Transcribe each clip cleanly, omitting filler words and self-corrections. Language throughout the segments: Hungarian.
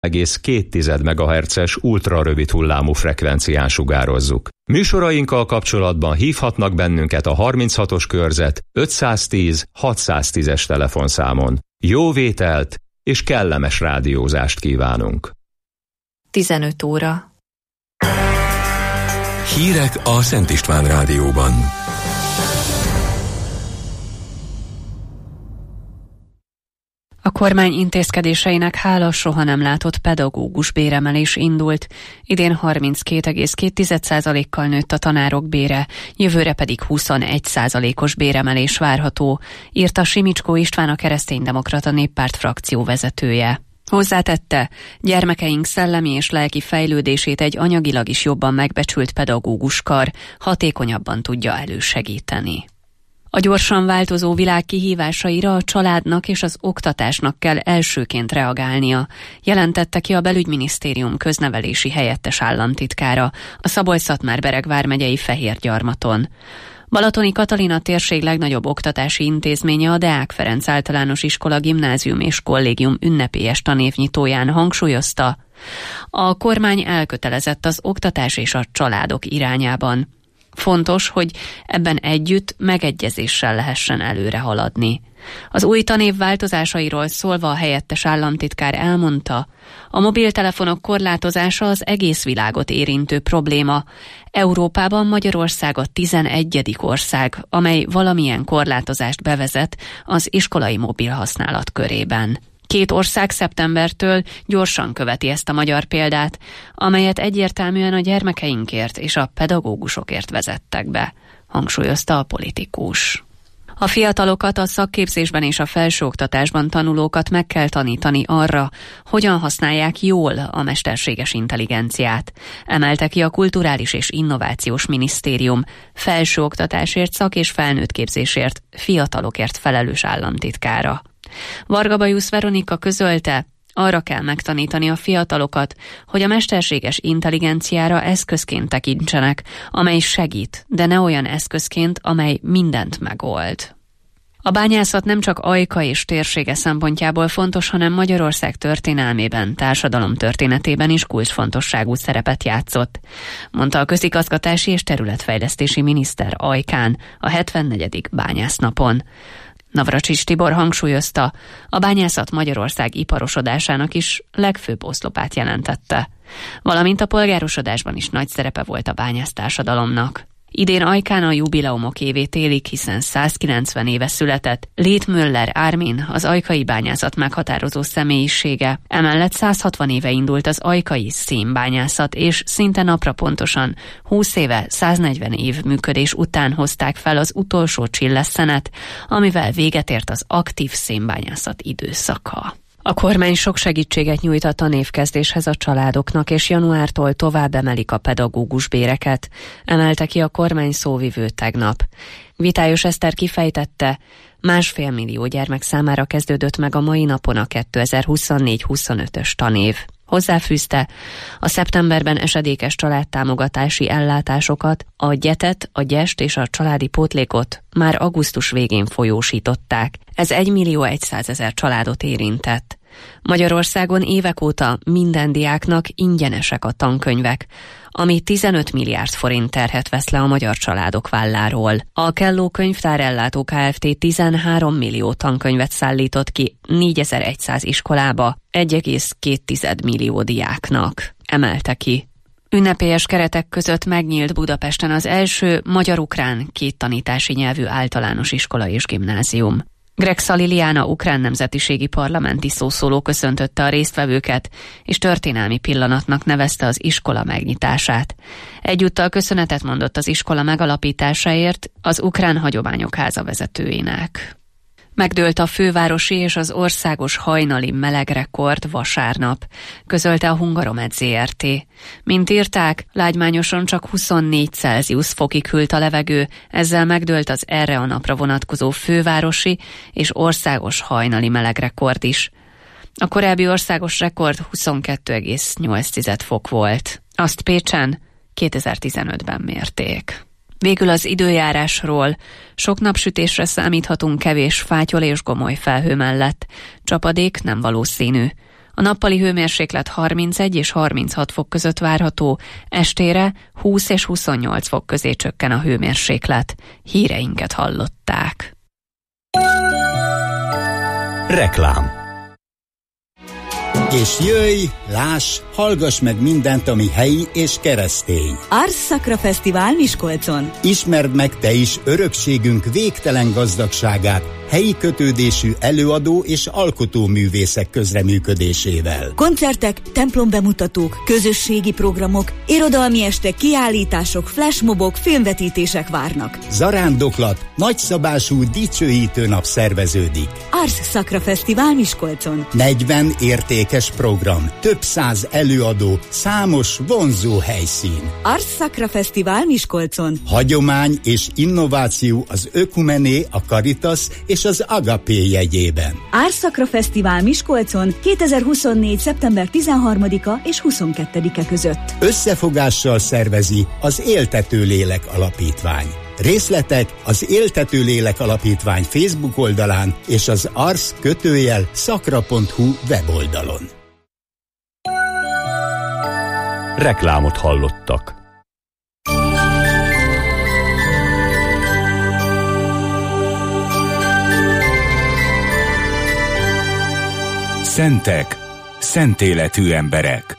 1,2 MHz-es ultrarövid hullámú frekvencián sugározzuk. Műsorainkkal kapcsolatban hívhatnak bennünket a 36-os körzet 510 610-es telefonszámon. Jó vételt és kellemes rádiózást kívánunk! 15 óra. Hírek a Szent István Rádióban. A kormány intézkedéseinek hála soha nem látott pedagógus béremelés indult. Idén 32,2%-kal nőtt a tanárok bére, jövőre pedig 21%-os béremelés várható, írta Simicskó István, a Kereszténydemokrata Néppárt frakció vezetője. Hozzátette, gyermekeink szellemi és lelki fejlődését egy anyagilag is jobban megbecsült pedagóguskar hatékonyabban tudja elősegíteni. A gyorsan változó világ kihívásaira a családnak és az oktatásnak kell elsőként reagálnia, jelentette ki a Belügyminisztérium köznevelési helyettes államtitkára a Szabolcs-Szatmár-Bereg vármegyei Fehérgyarmaton. Balatoni Katalin, a térség legnagyobb oktatási intézménye, a Deák Ferenc Általános Iskola Gimnázium és Kollégium ünnepélyes tanévnyitóján hangsúlyozta, a kormány elkötelezett az oktatás és a családok irányában. Fontos, hogy ebben együtt megegyezéssel lehessen előre haladni. Az új tanév változásairól szólva a helyettes államtitkár elmondta, a mobiltelefonok korlátozása az egész világot érintő probléma. Európában Magyarország a 11. ország, amely valamilyen korlátozást bevezet az iskolai mobil használat körében. 2 ország szeptembertől gyorsan követi ezt a magyar példát, amelyet egyértelműen a gyermekeinkért és a pedagógusokért vezettek be, hangsúlyozta a politikus. A fiatalokat, a szakképzésben és a felsőoktatásban tanulókat meg kell tanítani arra, hogyan használják jól a mesterséges intelligenciát, emelte ki a Kulturális és Innovációs Minisztérium felsőoktatásért, szak- és felnőttképzésért, fiatalokért felelős államtitkára. Varga Bajusz Veronika közölte, arra kell megtanítani a fiatalokat, hogy a mesterséges intelligenciára eszközként tekintsenek, amely segít, de ne olyan eszközként, amely mindent megold. A bányászat nem csak Ajka és térsége szempontjából fontos, hanem Magyarország történelmében, társadalom történetében is kulcsfontosságú szerepet játszott, mondta a közigazgatási és területfejlesztési miniszter Ajkán a 74. bányásznapon. Navracsics Tibor hangsúlyozta, a bányászat Magyarország iparosodásának is legfőbb oszlopát jelentette, valamint a polgárosodásban is nagy szerepe volt a bányásztársadalomnak. Idén Ajkán a jubileumok évét élik, hiszen 190 éve született Létmüller Ármin, az ajkai bányászat meghatározó személyisége. Emellett 160 éve indult az ajkai szénbányászat, és szinte napra pontosan 20 éve, 140 év működés után hozták fel az utolsó csillesszenet, amivel véget ért az aktív szénbányászat időszaka. A kormány sok segítséget nyújt a tanévkezdéshez a családoknak, és januártól tovább emelik a pedagógus béreket, emelte ki a kormány szóvivő tegnap. Vitályos Eszter kifejtette, 1,5 millió gyermek számára kezdődött meg a mai napon a 2024-25-ös tanév. Hozzáfűzte, a szeptemberben esedékes családtámogatási ellátásokat, a gyetet, a gyest és a családi pótlékot már augusztus végén folyósították. Ez 1.100.000 családot érintett. Magyarországon évek óta minden diáknak ingyenesek a tankönyvek, ami 15 milliárd forint terhet vesz le a magyar családok válláról. A Kelló Könyvtárellátó Kft. 13 millió tankönyvet szállított ki 4100 iskolába 1,2 millió diáknak, emelte ki. Ünnepélyes keretek között megnyílt Budapesten az első magyar-ukrán kéttanítási nyelvű általános iskola és gimnázium. Grexa Liliana ukrán nemzetiségi parlamenti szószóló köszöntötte a résztvevőket, és történelmi pillanatnak nevezte az iskola megnyitását. Egyúttal köszönetet mondott az iskola megalapításáért az Ukrán Hagyományok Háza vezetőjének. Megdőlt a fővárosi és az országos hajnali melegrekord vasárnap, közölte a Hungaromed Zrt. Mint írták, lágymányosan csak 24 Celsius fokig hűlt a levegő, ezzel megdőlt az erre a napra vonatkozó fővárosi és országos hajnali melegrekord is. A korábbi országos rekord 22,8 fok volt. Azt Pécsen 2015-ben mérték. Végül az időjárásról. Sok napsütésre számíthatunk kevés fátyol és gomoly felhő mellett. Csapadék nem valószínű. A nappali hőmérséklet 31 és 36 fok között várható, estére 20 és 28 fok közé csökken a hőmérséklet. Híreinket hallották. Reklám. És jöjj, láss, hallgass meg mindent, ami helyi és keresztény. Ars Sacra Fesztivál Miskolcon. Ismerd meg te is örökségünk végtelen gazdagságát helyi kötődésű előadó és alkotóművészek közreműködésével. Koncertek, templombemutatók, közösségi programok, irodalmi estek, kiállítások, flashmobok, filmvetítések várnak. Zarándoklat, nagyszabású dicsőítő nap szerveződik. Ars Sacra Fesztivál Miskolcon. 40 értékes program, több száz előadó, számos vonzó helyszín. Ars Sacra Fesztivál Miskolcon. Hagyomány és innováció az Ökumené, a Caritas és az Agapé jegyében. Ars Sacra Fesztivál Miskolcon 2024. szeptember 13-a és 22-e között. Összefogással szervezi az Éltető Lélek Alapítvány. Részletek az Éltető Lélek Alapítvány Facebook oldalán és az ars-sacra.hu weboldalon. Reklámot hallottak. Szentek, szent életű emberek.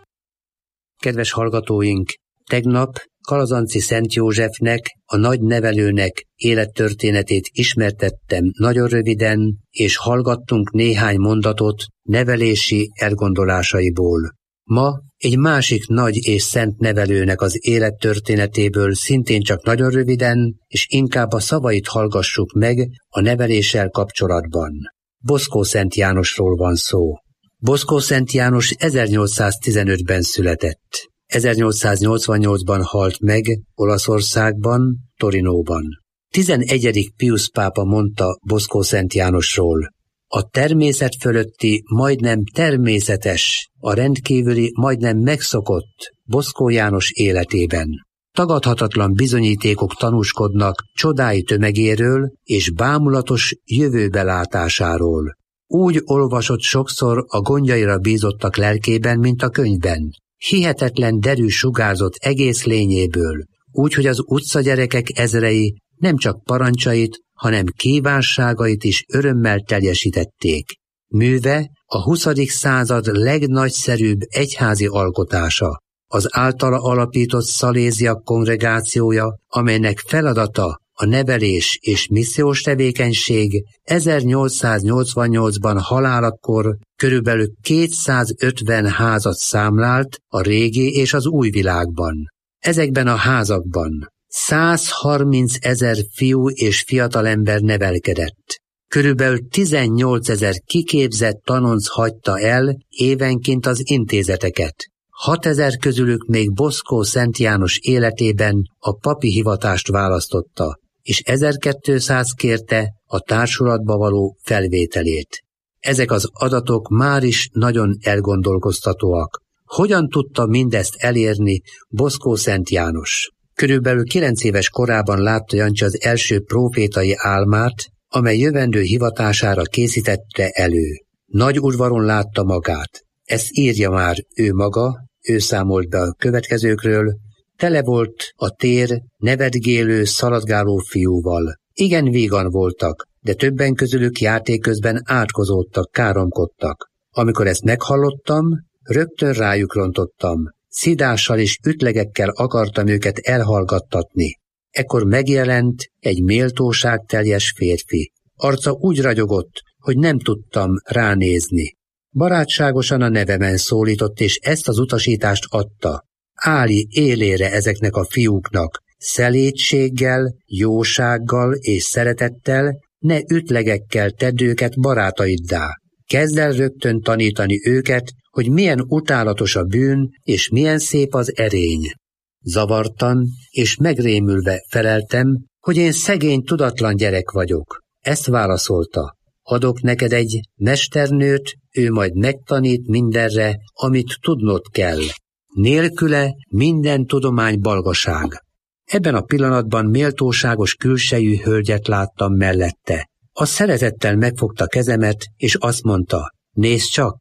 Kedves hallgatóink, tegnap Kalazanci Szent Józsefnek, a nagy nevelőnek élettörténetét ismertettem nagyon röviden, és hallgattunk néhány mondatot nevelési elgondolásaiból. Ma egy másik nagy és szent nevelőnek az élettörténetéből szintén csak nagyon röviden, és inkább a szavait hallgassuk meg a neveléssel kapcsolatban. Boszkó Szent Jánosról van szó. Boszkó Szent János 1815-ben született. 1888-ban halt meg Olaszországban, Torinóban. 11. Piusz pápa mondta Boszkó Szent Jánosról: a természet fölötti, majdnem természetes, a rendkívüli, majdnem megszokott Boszkó János életében. Tagadhatatlan bizonyítékok tanúskodnak csodái tömegéről és bámulatos jövőbelátásáról. Úgy olvasott sokszor a gondjaira bízottak lelkében, mint a könyvben. Hihetetlen derű sugárzott egész lényéből, úgy, hogy az utcagyerekek ezrei nem csak parancsait, hanem kívánságait is örömmel teljesítették. Műve a 20. század legnagyszerűbb egyházi alkotása, az általa alapított szaléziak kongregációja, amelynek feladata a nevelés és missziós tevékenység, 1888-ban halálakor körülbelül 250 házat számlált a régi és az új világban. Ezekben a házakban 130 000 fiú és fiatalember nevelkedett. Körülbelül 18 000 kiképzett tanonc hagyta el évenként az intézeteket. 6 000 közülük még Boszkó Szent János életében a papi hivatást választotta, és 1200 kérte a társulatba való felvételét. Ezek az adatok már is nagyon elgondolkoztatóak. Hogyan tudta mindezt elérni Boszkó Szent János? Körülbelül 9 éves korában látta Jancsi az első prófétai álmát, amely jövendő hivatására készítette elő. Nagy udvaron látta magát. Ezt írja már ő maga, ő számolt be a következőkről. Tele volt a tér nevetgélő, szaladgáló fiúval. Igen vígan voltak, de többen közülük játék közben átkozódtak, káromkodtak. Amikor ezt meghallottam, rögtön rájuk rontottam. Szidással és ütlegekkel akartam őket elhallgattatni. Ekkor megjelent egy méltóságteljes férfi. Arca úgy ragyogott, hogy nem tudtam ránézni. Barátságosan a nevemen szólított, és ezt az utasítást adta. Állj élére ezeknek a fiúknak, szelédséggel, jósággal és szeretettel, ne ütlegekkel tedd őket barátaiddá. Kezd el rögtön tanítani őket, hogy milyen utálatos a bűn, és milyen szép az erény. Zavartan és megrémülve feleltem, hogy én szegény, tudatlan gyerek vagyok. Ezt válaszolta: adok neked egy mesternőt, ő majd megtanít mindenre, amit tudnod kell. Nélküle minden tudomány balgaság. Ebben a pillanatban méltóságos külsejű hölgyet láttam mellette. A szeretettel megfogta kezemet, és azt mondta: nézd csak,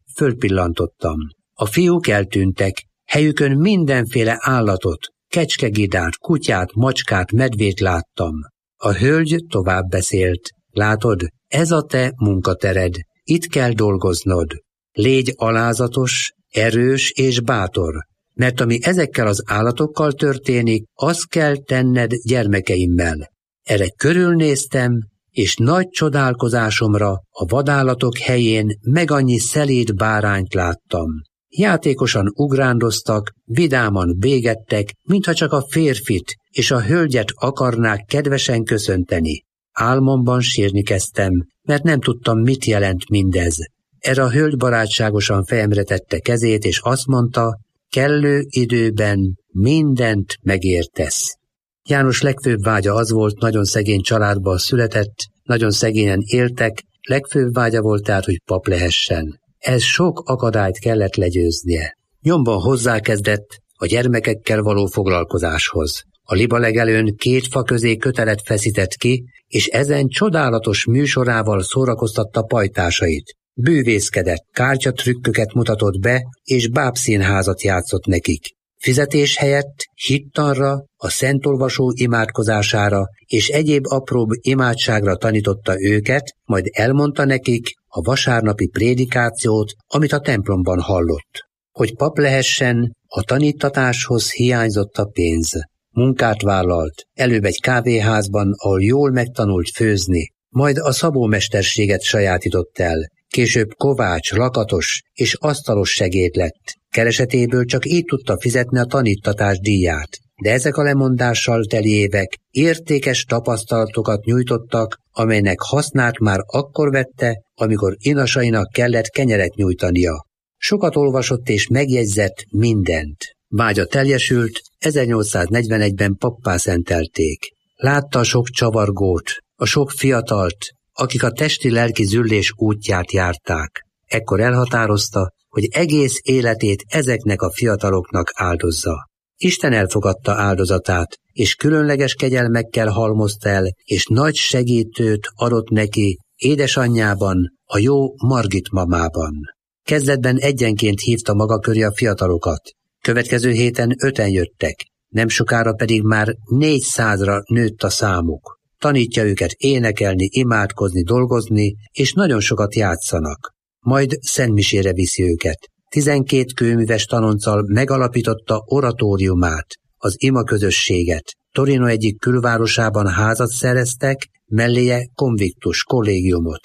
fölpillantottam. A fiúk eltűntek, helyükön mindenféle állatot, kecskegidát, kutyát, macskát, medvét láttam. A hölgy tovább beszélt. Látod, ez a te munkatered, itt kell dolgoznod. Légy alázatos, erős és bátor, mert ami ezekkel az állatokkal történik, azt kell tenned gyermekeimmel. Erre körülnéztem, és nagy csodálkozásomra a vadállatok helyén meg annyi szelíd bárányt láttam. Játékosan ugrándoztak, vidáman bégettek, mintha csak a férfit és a hölgyet akarnák kedvesen köszönteni. Álmomban sírni kezdtem, mert nem tudtam, mit jelent mindez. Erre a hölgy barátságosan fejemre tette kezét, és azt mondta, kellő időben mindent megértesz. János legfőbb vágya az volt, nagyon szegény családban született, nagyon szegényen éltek, legfőbb vágya volt tehát, hogy pap lehessen. Ez sok akadályt kellett legyőznie. Nyomban hozzákezdett a gyermekekkel való foglalkozáshoz. A libalegelőn 2 fa közé kötelet feszített ki, és ezen csodálatos műsorával szórakoztatta pajtásait. Bűvészkedett, kártyatrükköket mutatott be, és bábszínházat játszott nekik. Fizetés helyett hittanra, a szentolvasó imádkozására és egyéb apróbb imádságra tanította őket, majd elmondta nekik a vasárnapi prédikációt, amit a templomban hallott. Hogy pap lehessen, a tanítatáshoz hiányzott a pénz. Munkát vállalt, előbb egy kávéházban, ahol jól megtanult főzni, majd a szabómesterséget sajátított el, később kovács, lakatos és asztalos segéd lett. Keresetéből csak így tudta fizetni a tanítatás díját. De ezek a lemondással teli évek értékes tapasztalatokat nyújtottak, amelynek hasznát már akkor vette, amikor inasainak kellett kenyeret nyújtania. Sokat olvasott és megjegyzett mindent. Vágya teljesült, 1841-ben pappá szentelték. Látta a sok csavargót, a sok fiatalt, akik a testi-lelki züllés útját járták. Ekkor elhatározta, hogy egész életét ezeknek a fiataloknak áldozza. Isten elfogadta áldozatát, és különleges kegyelmekkel halmozta el, és nagy segítőt adott neki édesanyjában, a jó Margit mamában. Kezdetben egyenként hívta maga köré a fiatalokat. Következő héten 5-en jöttek, nem sokára pedig már 400-ra nőtt a számuk. Tanítja őket énekelni, imádkozni, dolgozni, és nagyon sokat játszanak. Majd szentmisére viszi őket. 12 kőműves tanonccal megalapította oratóriumát, az ima közösséget. Torino egyik külvárosában házat szereztek, melléje konviktus kollégiumot.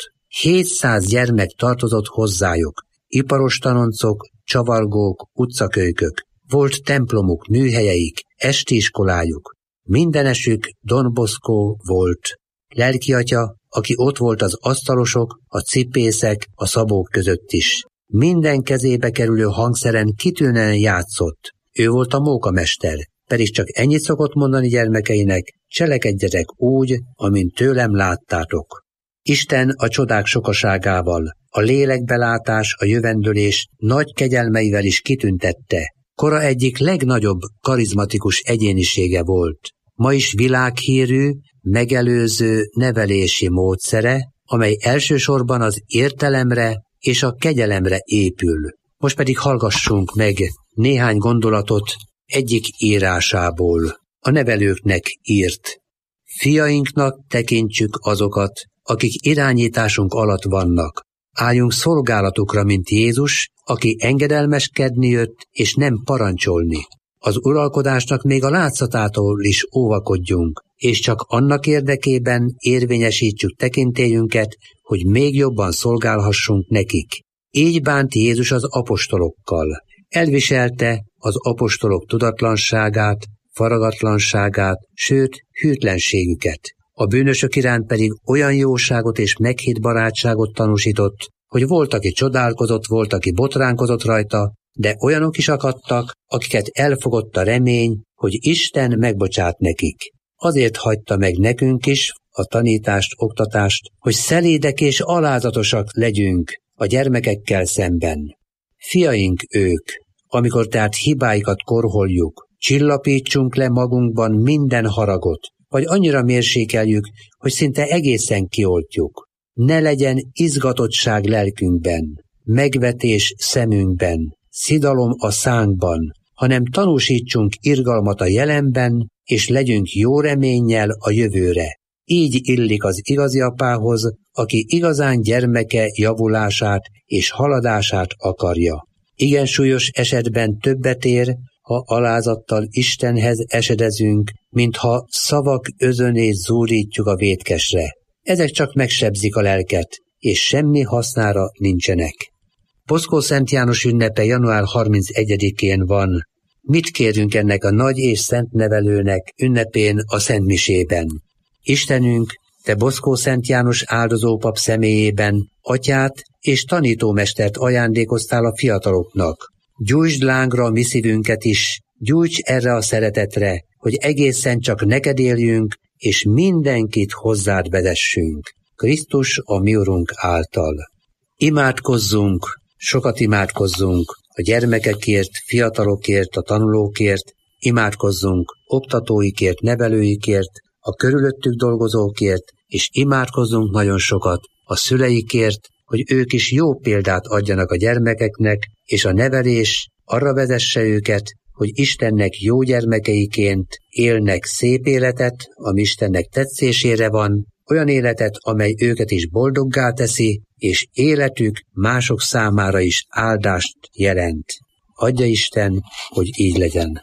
700 gyermek tartozott hozzájuk, iparos tanoncok, csavargók, utcakölykök. Volt templomuk, műhelyeik, esti iskolájuk. Mindenesük Don Bosco volt. Lelkiatya, aki ott volt az asztalosok, a cipészek, a szabók között is. Minden kezébe kerülő hangszeren kitűnően játszott. Ő volt a mókamester, pedig csak ennyit szokott mondani gyermekeinek, cselekedjetek úgy, amint tőlem láttátok. Isten a csodák sokaságával, a lélekbelátás, a jövendőlés nagy kegyelmeivel is kitüntette. Kora egyik legnagyobb karizmatikus egyénisége volt. Ma is világhírű, megelőző nevelési módszere, amely elsősorban az értelemre és a kegyelemre épül. Most pedig hallgassunk meg néhány gondolatot egyik írásából. A nevelőknek írt. Fiainknak tekintsük azokat, akik irányításunk alatt vannak. Álljunk szolgálatukra, mint Jézus, aki engedelmeskedni jött, és nem parancsolni. Az uralkodásnak még a látszatától is óvakodjunk, és csak annak érdekében érvényesítsük tekintélyünket, hogy még jobban szolgálhassunk nekik. Így bánt Jézus az apostolokkal. Elviselte az apostolok tudatlanságát, faragatlanságát, sőt, hűtlenségüket. A bűnösök iránt pedig olyan jóságot és meghitt barátságot tanúsított, hogy volt, aki csodálkozott, volt, aki botránkozott rajta, de olyanok is akadtak, akiket elfogott a remény, hogy Isten megbocsát nekik. Azért hagyta meg nekünk is a tanítást, oktatást, hogy szelédek és alázatosak legyünk a gyermekekkel szemben. Fiaink ők, amikor tehát hibáikat korholjuk, csillapítsunk le magunkban minden haragot, vagy annyira mérsékeljük, hogy szinte egészen kioltjuk. Ne legyen izgatottság lelkünkben. megvetés szemünkben, szidalom a szánkban, hanem tanúsítsunk irgalmat a jelenben, és legyünk jó reménnyel a jövőre. Így illik az igazi apához, aki igazán gyermeke javulását és haladását akarja. Igen súlyos esetben többet ér, ha alázattal Istenhez esedezünk, mintha szavak özönét zúrítjuk a vétkesre. Ezek csak megsebzik a lelket, és semmi hasznára nincsenek. Poszkó Szent János ünnepe január 31-én van. Mit kérünk ennek a nagy és szent nevelőnek ünnepén a Szentmisében? Istenünk, te Boszkó Szent János áldozópap személyében atyát és tanítómestert ajándékoztál a fiataloknak. Gyújtsd lángra a mi szívünket is, gyújts erre a szeretetre, hogy egészen csak neked éljünk, és mindenkit hozzád vezessünk. Krisztus a mi Urunk által. Imádkozzunk, sokat imádkozzunk a gyermekekért, fiatalokért, a tanulókért, imádkozzunk oktatóikért, nevelőikért, a körülöttük dolgozókért, és imádkozzunk nagyon sokat a szüleikért, hogy ők is jó példát adjanak a gyermekeknek, és a nevelés arra vezesse őket, hogy Istennek jó gyermekeiként élnek szép életet, ami Istennek tetszésére van, olyan életet, amely őket is boldoggá teszi, és életük mások számára is áldást jelent. Adja Isten, hogy így legyen.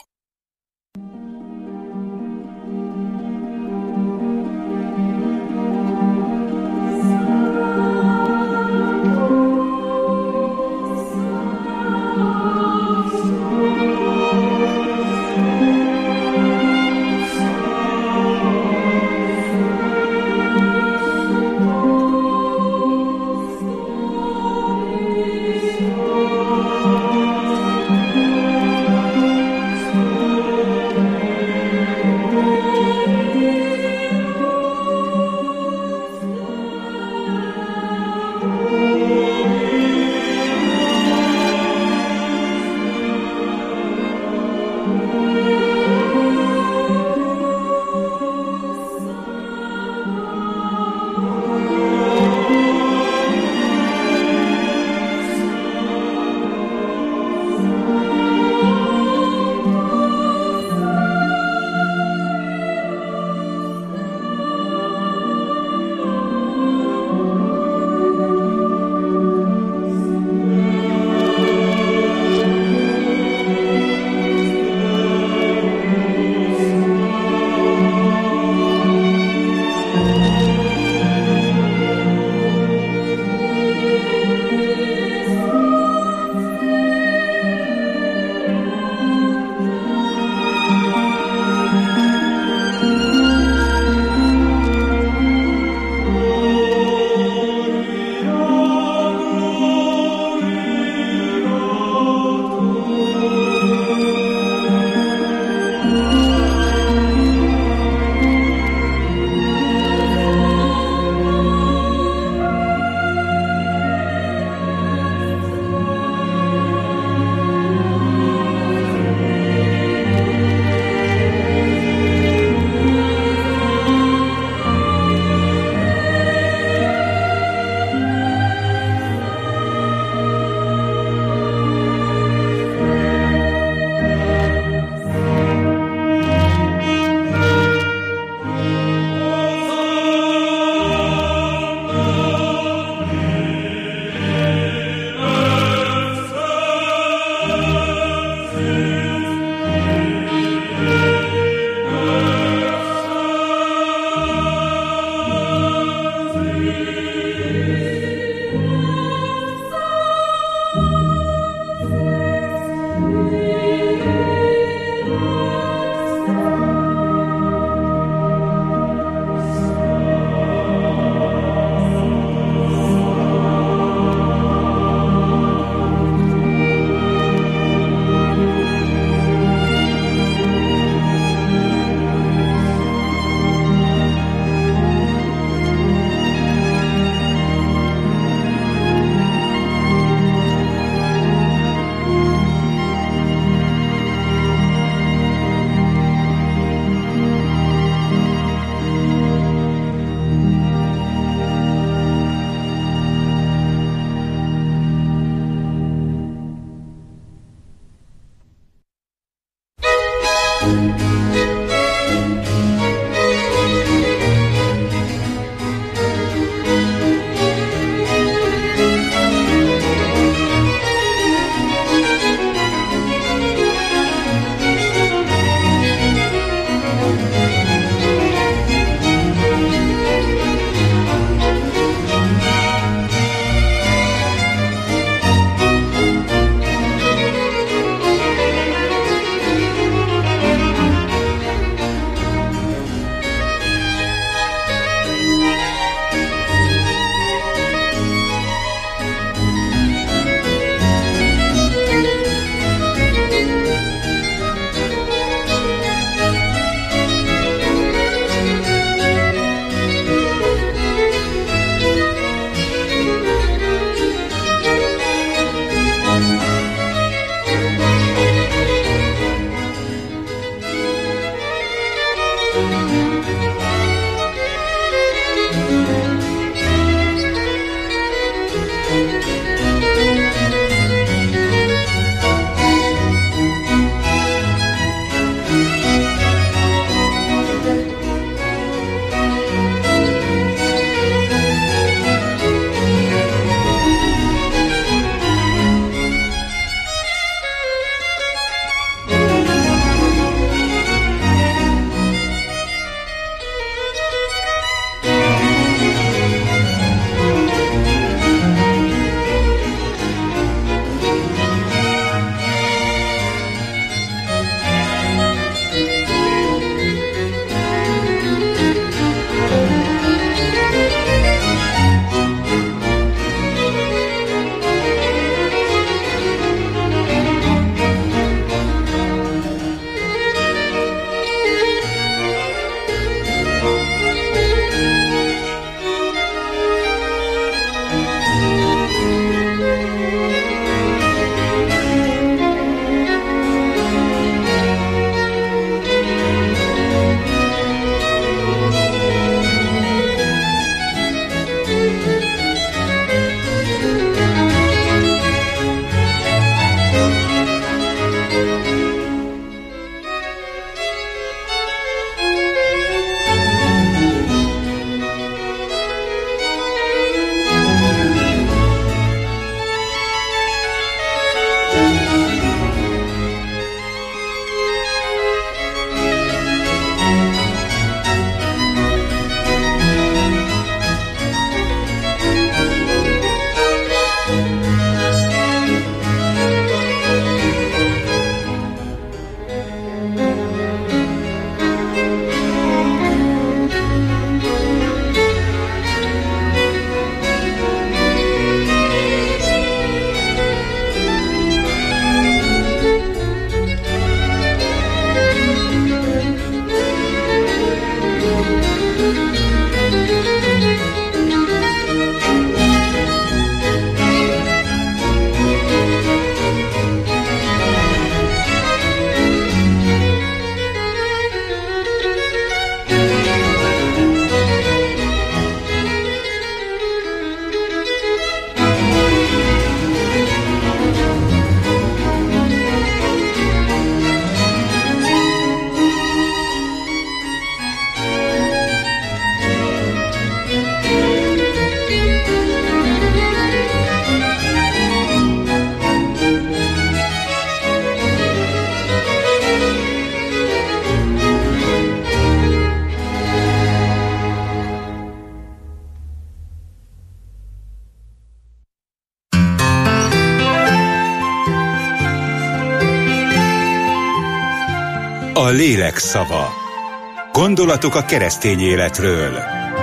A lélek szava. Gondolatok a keresztény életről.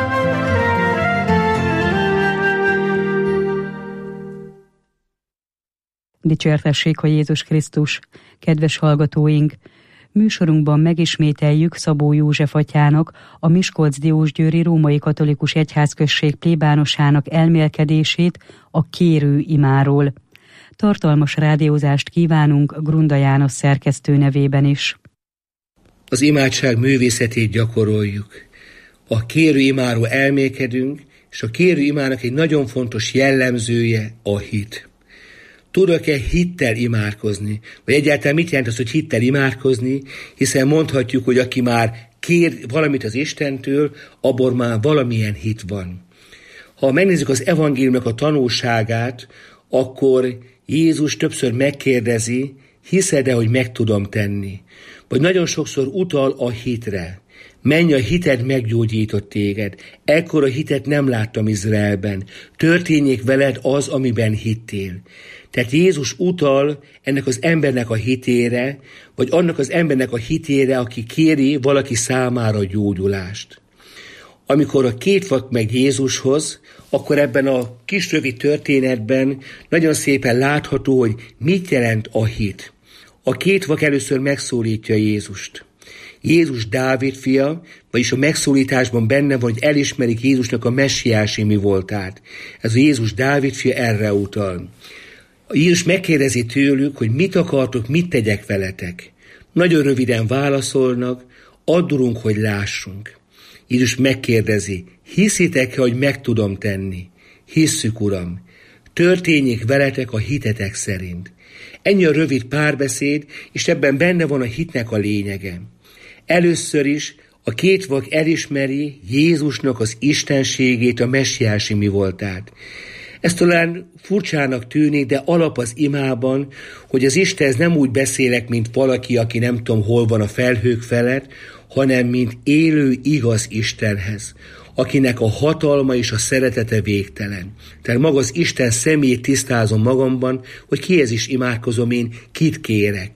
Dicsértessék a Jézus Krisztus! Kedves hallgatóink! Műsorunkban megismételjük Szabó József atyának, a Miskolc-Diósgyőri Római Katolikus Egyházközség plébánosának elmélkedését a kérő imáról. Tartalmas rádiózást kívánunk Grunda János szerkesztő nevében is. Az imádság művészetét gyakoroljuk. A kérő imáról elmélkedünk, és a kérő imának egy nagyon fontos jellemzője a hit. Tudok-e hittel imádkozni? Vagy egyáltalán mit jelent az, hogy hittel imádkozni? Hiszen mondhatjuk, hogy aki már kér valamit az Istentől, abban már valamilyen hit van. Ha megnézzük az evangéliumnak a tanulságát, akkor Jézus többször megkérdezi, hiszed-e, hogy meg tudom tenni? Vagy nagyon sokszor utal a hitre. Menj, a hited meggyógyított téged. Ekkora hitet nem láttam Izraelben. Történjék veled az, amiben hittél. Tehát Jézus utal ennek az embernek a hitére, vagy annak az embernek a hitére, aki kéri valaki számára a gyógyulást. Amikor a két vak meg Jézushoz, akkor ebben a kis rövid történetben nagyon szépen látható, hogy mit jelent a hit. A két vak először megszólítja Jézust. Jézus Dávid fia, vagyis a megszólításban benne van, hogy elismerik Jézusnak a messiási mi voltát. Ez a Jézus Dávid fia erre utal. Jézus megkérdezi tőlük, hogy mit akartok, mit tegyek veletek. Nagyon röviden válaszolnak, addurunk, hogy lássunk. Jézus megkérdezi, hiszitek-e, hogy meg tudom tenni? Hisszük, Uram. Történjék veletek a hitetek szerint. Ennyi a rövid párbeszéd, és ebben benne van a hitnek a lényege. Először is a két vak elismeri Jézusnak az istenségét, a messiási mi voltát. Ez talán furcsának tűnik, de alap az imában, hogy az Istenhez nem úgy beszélek, mint valaki, aki nem tudom hol van a felhők felett, hanem mint élő, igaz Istenhez, akinek a hatalma és a szeretete végtelen. Tehát maga az Isten személyét tisztázom magamban, hogy kihez is imádkozom én, kit kérek.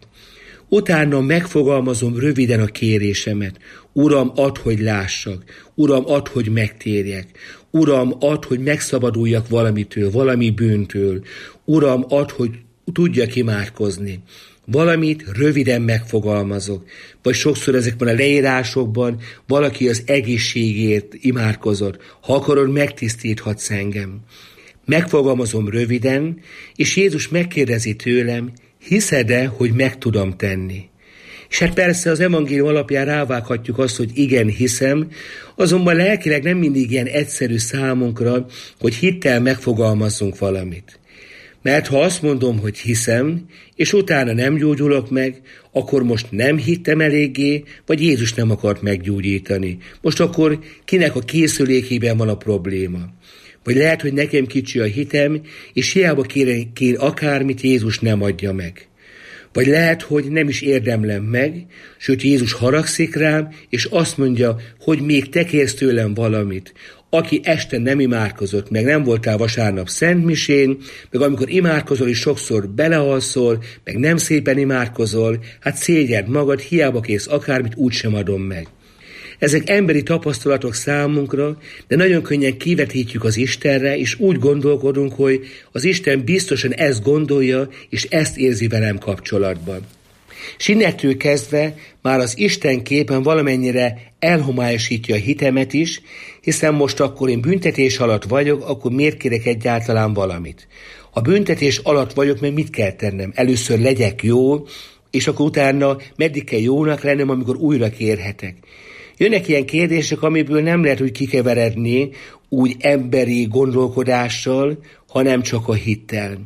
Utána megfogalmazom röviden a kérésemet. Uram, add, hogy lássak. Uram, add, hogy megtérjek. Uram, add, hogy megszabaduljak valamitől, valami bűntől. Uram, add, hogy tudjak imádkozni. Valamit röviden megfogalmazok. Vagy sokszor ezekben a leírásokban valaki az egészségért imádkozott. Ha akarod, megtisztíthatsz engem. Megfogalmazom röviden, és Jézus megkérdezi tőlem, hiszed-e, hogy meg tudom tenni? És hát persze az evangélium alapján rávághatjuk azt, hogy igen, hiszem, azonban lelkileg nem mindig ilyen egyszerű számunkra, hogy hittel megfogalmazzunk valamit. Mert ha azt mondom, hogy hiszem, és utána nem gyógyulok meg, akkor most nem hittem eléggé, vagy Jézus nem akart meggyógyítani. Most akkor kinek a készülékében van a probléma? Vagy lehet, hogy nekem kicsi a hitem, és hiába kér akármit, Jézus nem adja meg. Vagy lehet, hogy nem is érdemlem meg, sőt Jézus haragszik rám, és azt mondja, hogy még te kérsz tőlem valamit. Aki este nem imádkozott, meg nem voltál vasárnap szentmisén, meg amikor imádkozol is sokszor belealszol, meg nem szépen imádkozol, hát szégyeld magad, hiába kérsz akármit, úgysem adom meg. Ezek emberi tapasztalatok számunkra, de nagyon könnyen kivetítjük az Istenre, és úgy gondolkodunk, hogy az Isten biztosan ezt gondolja, és ezt érzi velem kapcsolatban. És innentől kezdve már az Isten képen valamennyire elhomályosítja a hitemet is, hiszen most akkor én büntetés alatt vagyok, akkor miért kérek egyáltalán valamit? Ha büntetés alatt vagyok, meg mit kell tennem? Először legyek jó, és akkor utána meddig kell jónak lennem, amikor újra kérhetek. Jönnek ilyen kérdések, amiből nem lehet úgy kikeveredni úgy emberi gondolkodással, hanem csak a hittel.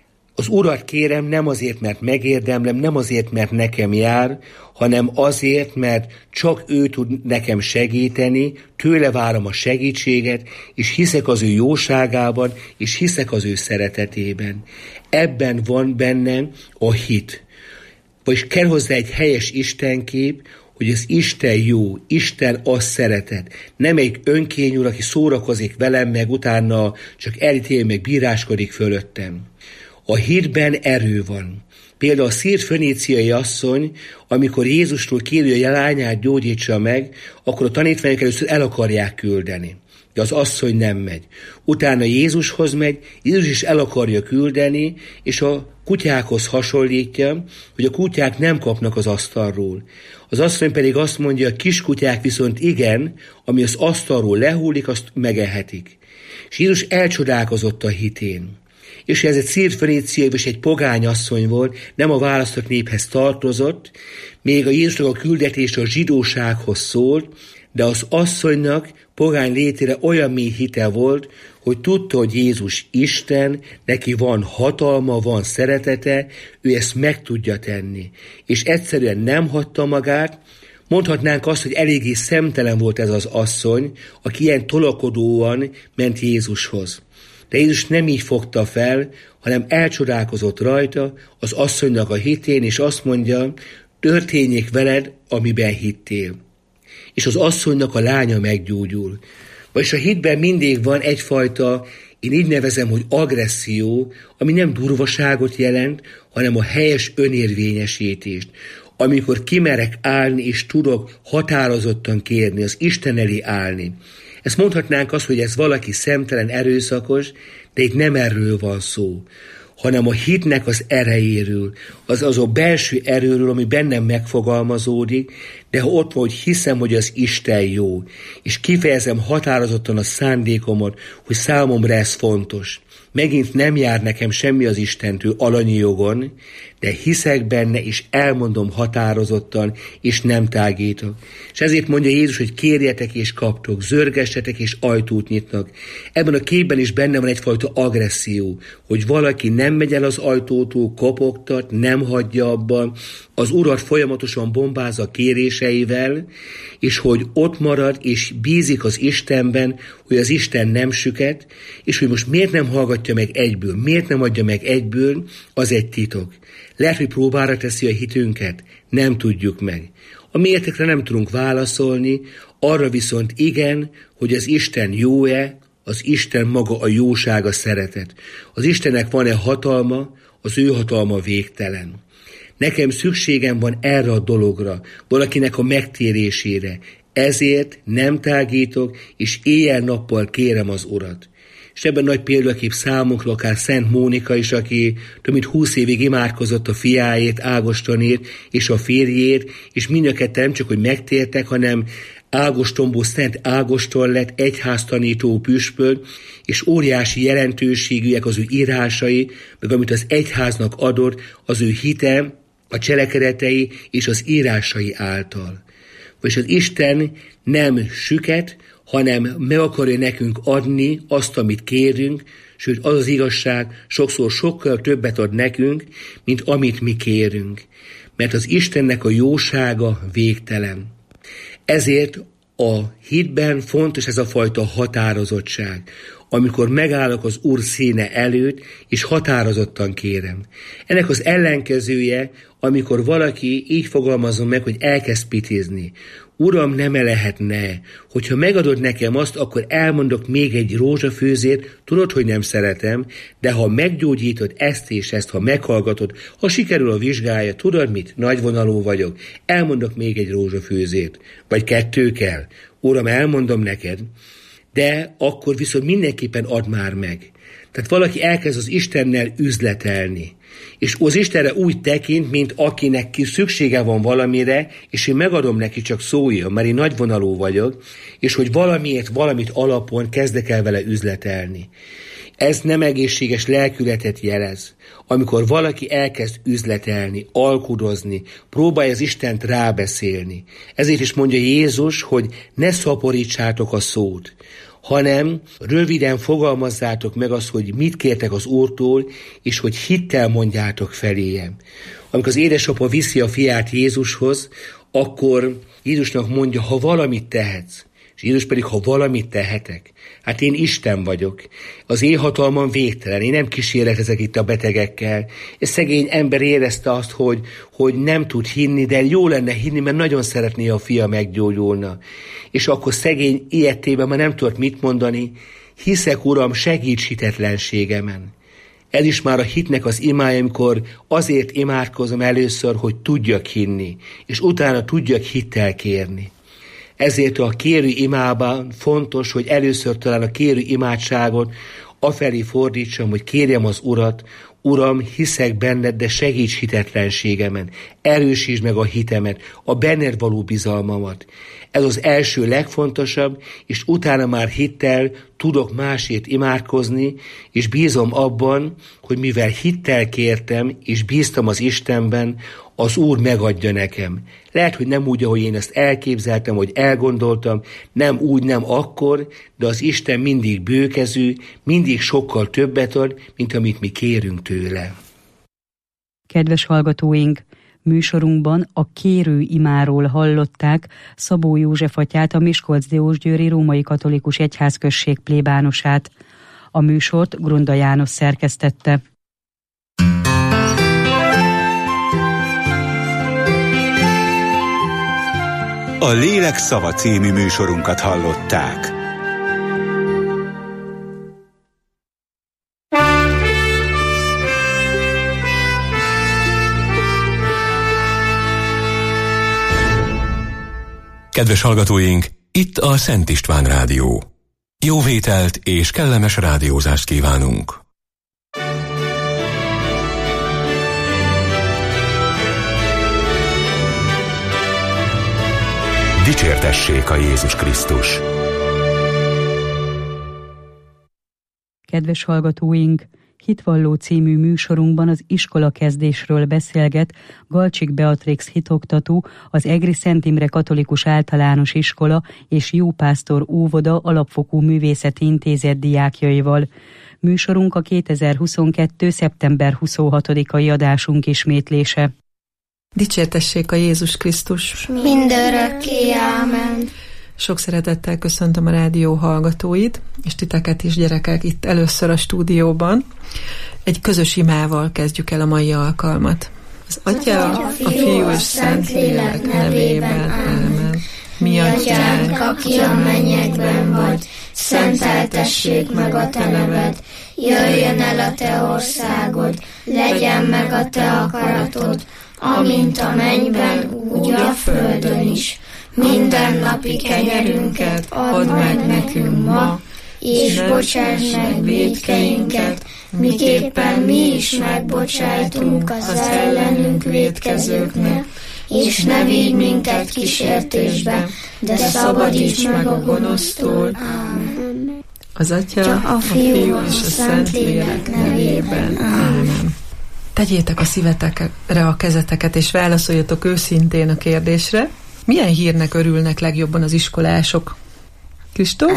Az Urat kérem nem azért, mert megérdemlem, nem azért, mert nekem jár, hanem azért, mert csak ő tud nekem segíteni, tőle várom a segítséget, és hiszek az ő jóságában, és hiszek az ő szeretetében. Ebben van bennem a hit. Vagyis kell hozzá egy helyes istenkép, hogy az Isten jó, Isten az szeretet. Nem egy önkényúr, aki szórakozik velem, meg utána csak elítél, meg bíráskodik fölöttem. A hitben erő van. Például a szír-föníciai asszony, amikor Jézustól kéri, hogy a lányát gyógyítsa meg, akkor a tanítványok először el akarják küldeni. De az asszony nem megy. Utána Jézushoz megy, Jézus is el akarja küldeni, és a kutyákhoz hasonlítja, hogy a kutyák nem kapnak az asztalról. Az asszony pedig azt mondja, a kiskutyák viszont igen, ami az asztalról lehullik, azt megehetik. És Jézus elcsodálkozott a hitén. És ez egy szír-föníciai és egy pogány asszony volt, nem a választott néphez tartozott, még a Jézusnak a küldetése a zsidósághoz szólt, de az asszonynak pogány létére olyan mély hite volt, hogy tudta, hogy Jézus Isten, neki van hatalma, van szeretete, ő ezt meg tudja tenni. És egyszerűen nem hagyta magát. Mondhatnánk azt, hogy eléggé szemtelen volt ez az asszony, aki ilyen tolakodóan ment Jézushoz. De Jézus nem így fogta fel, hanem elcsodálkozott rajta, az asszonynak a hitén, és azt mondja, történjék veled, amiben hittél. És az asszonynak a lánya meggyógyul. Vagyis a hitben mindig van egyfajta, én így nevezem, hogy agresszió, ami nem durvaságot jelent, hanem a helyes önérvényesítést. Amikor kimerek állni, és tudok határozottan kérni, az Isten elé állni. Ezt mondhatnánk azt, hogy ez valaki szemtelen, erőszakos, de itt nem erről van szó, hanem a hitnek az erejéről, az a belső erőről, ami bennem megfogalmazódik, de ha ott van, hogy hiszem, hogy az Isten jó, és kifejezem határozottan a szándékomat, hogy számomra ez fontos. Megint nem jár nekem semmi az Istentől alanyi jogon, de hiszek benne, és elmondom határozottan, és nem tágítok. És ezért mondja Jézus, hogy kérjetek és kaptok, zörgessetek és ajtót nyitnak. Ebben a képben is benne van egyfajta agresszió, hogy valaki nem megy el az ajtótól, kopogtat, nem hagyja abban, az Urat folyamatosan bombázza a kéréseivel, és hogy ott marad, és bízik az Istenben, hogy az Isten nem süket, és hogy most miért nem hallgatja meg egyből, miért nem adja meg egyből, az egy titok. Lehet, hogy próbára teszi a hitünket, nem tudjuk meg. A miértekre nem tudunk válaszolni, arra viszont igen, hogy az Isten jó-e, az Isten maga a jóság, a szeretet. Az Istennek van-e hatalma, az ő hatalma végtelen. Nekem szükségem van erre a dologra, valakinek a megtérésére. Ezért nem tágítok, és éjjel-nappal kérem az Urat. És ebben nagy példakép számunkra akár Szent Mónika is, aki több mint 20 évig imádkozott a fiáért, Ágostonért és a férjért, és mind a ketten nem csak, hogy megtértek, hanem Ágostonból Szent Ágoston lett egyháztanító püspök, és óriási jelentőségűek az ő írásai, meg amit az egyháznak adott, az ő hite, a cselekedetei és az írásai által. Vagyis az Isten nem süket, hanem meg akarja nekünk adni azt, amit kérünk, sőt az az igazság, sokszor sokkal többet ad nekünk, mint amit mi kérünk. Mert az Istennek a jósága végtelen. Ezért a hitben fontos ez a fajta határozottság, amikor megállok az Úr színe előtt, és határozottan kérem. Ennek az ellenkezője, amikor valaki így fogalmazom meg, hogy elkezd pitizni. Uram, nem-e lehetne, hogyha megadod nekem azt, akkor elmondok még egy rózsafőzét, tudod, hogy nem szeretem, de ha meggyógyítod ezt és ezt, ha meghallgatod, ha sikerül a vizsgája, tudod mit? Nagyvonalú vagyok, elmondok még egy rózsafőzét, vagy 2 kell. Uram, elmondom neked, de akkor viszont mindenképpen add már meg. Tehát valaki elkezd az Istennel üzletelni, és az Istenre úgy tekint, mint akinek szüksége van valamire, és én megadom neki, csak szóljon, mert én nagyvonalú vagyok, és hogy valamiért, valamit alapon kezdek el vele üzletelni. Ez nem egészséges lelkületet jelez. Amikor valaki elkezd üzletelni, alkudozni, próbálja az Istent rábeszélni. Ezért is mondja Jézus, hogy ne szaporítsátok a szót, hanem röviden fogalmazzátok meg azt, hogy mit kértek az Úrtól, és hogy hittel mondjátok feléje. Amikor az édesapa viszi a fiát Jézushoz, akkor Jézusnak mondja, ha valamit tehetsz, és Jézus pedig, ha valamit tehetek, hát én Isten vagyok, az én hatalmam végtelen, én nem kísérletezek itt a betegekkel. Ez szegény ember érezte azt, hogy nem tud hinni, de jó lenne hinni, mert nagyon szeretné, a fia meggyógyulna. És akkor szegény ilyetében már nem tudott mit mondani, hiszek, Uram, segíts hitetlenségemen. Ez is már a hitnek az imája, amikor azért imádkozom először, hogy tudjak hinni, és utána tudjak hittel kérni. Ezért a kérő imában fontos, hogy először talán a kérő imádságot afelé fordítsam, hogy kérjem az Urat: Uram, hiszek benned, de segíts hitetlenségemen, erősítsd meg a hitemet, a benned való bizalmamat. Ez az első legfontosabb, és utána már hittel tudok másért imádkozni, és bízom abban, hogy mivel hittel kértem, és bíztam az Istenben, az Úr megadja nekem. Lehet, hogy nem úgy, ahogy én ezt elképzeltem, hogy elgondoltam, nem úgy, nem akkor, de az Isten mindig bőkezű, mindig sokkal többet ad, mint amit mi kérünk tőle. Kedves hallgatóink, műsorunkban a kérő imáról hallották Szabó József atyát, a Miskolc-Diósgyőri Római Katolikus Egyházközség plébánosát. A műsort Grunda János szerkesztette. A Lélek szava című műsorunkat hallották. Kedves hallgatóink, itt a Szent István Rádió. Jó vételt és kellemes rádiózást kívánunk! Dicsértessék a Jézus Krisztus! Kedves hallgatóink, Hitvalló című műsorunkban az iskolakezdésről beszélget Galcsik Beatrix hitoktató, az Egri Szent Imre Katolikus Általános Iskola és Jópásztor óvoda alapfokú művészeti intézet diákjaival. Műsorunk a 2022. szeptember 26-ai adásunk ismétlése. Dicsértessék a Jézus Krisztus! Mindörökké, ámen! Sok szeretettel köszöntöm a rádió hallgatóit, és titeket is, gyerekek, itt először a stúdióban. Egy közös imával kezdjük el a mai alkalmat. Az Atya, a Fiú és Szentlélek nevében, ámen. Mi Atyánk, aki a mennyekben vagy, szenteltessék meg a te neved, jöjjön el a te országod, legyen meg a te akaratod, amint a mennyben, úgy a földön is. Mindennapi kenyerünket add meg nekünk ma, és bocsáss meg vétkeinket, miképpen mi is megbocsájtunk az ellenünk vétkezőknek, és ne vigy minket kísértésbe, de szabadíts meg a gonosztól. Ámen. Az Atya, a Fiú és a Szentlélek nevében. Ámen. Tegyétek a szívetekre a kezeteket, és válaszoljatok őszintén a kérdésre. Milyen hírnek örülnek legjobban az iskolások? Kristóf?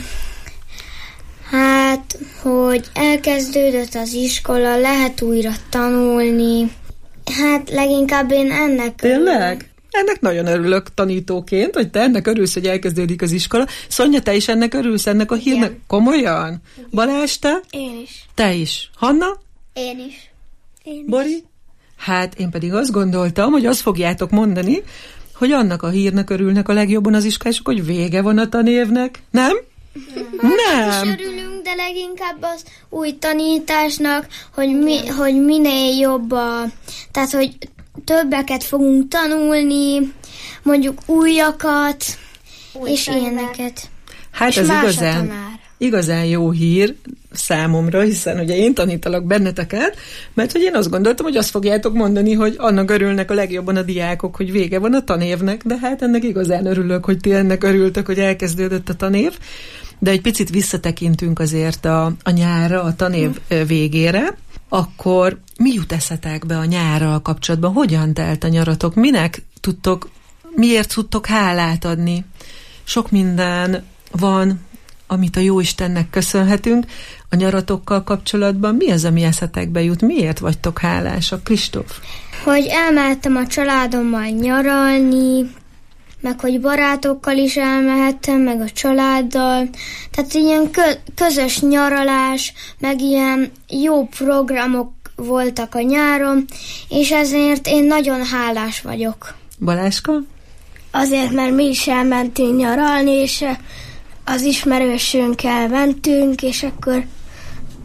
Hát, hogy elkezdődött az iskola, lehet újra tanulni. Hát leginkább én ennek... Tényleg? Ennek nagyon örülök tanítóként, hogy te ennek örülsz, hogy elkezdődik az iskola. Szonya, te is ennek örülsz, ennek a hírnek? Igen. Komolyan? Igen. Balázs, te? Én is. Te is. Hanna? Én is. Bori? Hát én pedig azt gondoltam, hogy azt fogjátok mondani, hogy annak a hírnek örülnek a legjobban az iskolások, hogy vége van a tanévnek. Nem? Nem. Is örülünk, de leginkább az új tanításnak, hogy minél jobb tehát, hogy többeket fogunk tanulni, mondjuk újakat, és ilyeneket. Hát és ez igazán jó hír számomra, hiszen ugye én tanítalak benneteket, mert hogy én azt gondoltam, hogy azt fogjátok mondani, hogy annak örülnek a legjobban a diákok, hogy vége van a tanévnek, de hát ennek igazán örülök, hogy ti ennek örültök, hogy elkezdődött a tanév. De egy picit visszatekintünk azért a nyárra, a tanév végére, akkor mi jut eszetekbe a nyárral kapcsolatban? Hogyan telt a nyaratok? Miért tudtok hálát adni? Sok minden van, amit a Jóistennek köszönhetünk. A nyaratokkal kapcsolatban mi az, ami eszetekbe jut? Miért vagytok hálásak? Kristóf? Hogy elmehettem a családommal nyaralni, meg hogy barátokkal is elmehettem, meg a családdal. Tehát ilyen közös nyaralás, meg ilyen jó programok voltak a nyáron, és ezért én nagyon hálás vagyok. Balázska? Azért, mert mi is elmentünk nyaralni, és az ismerősünkkel mentünk, és akkor